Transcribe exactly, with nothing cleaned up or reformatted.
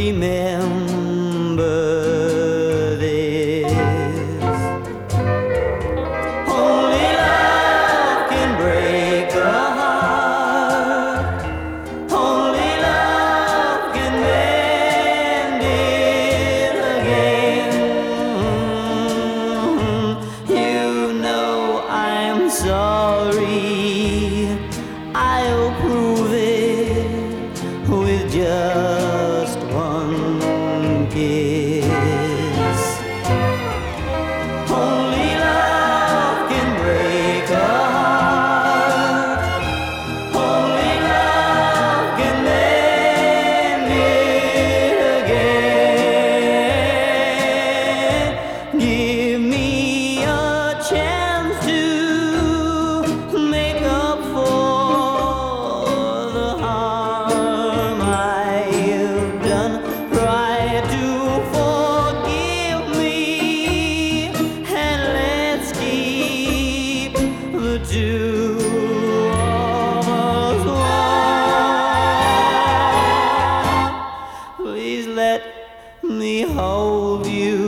remember this. Only love can break a heart. Only love can mend it again. You know I'm sorry. I'll prove it with just one kiss. Only love can break a heart. Only love can mend it again. Give me a chance to make up for the harm I've done. Try to forgive me, and let's keep the two of us one. Please let me hold you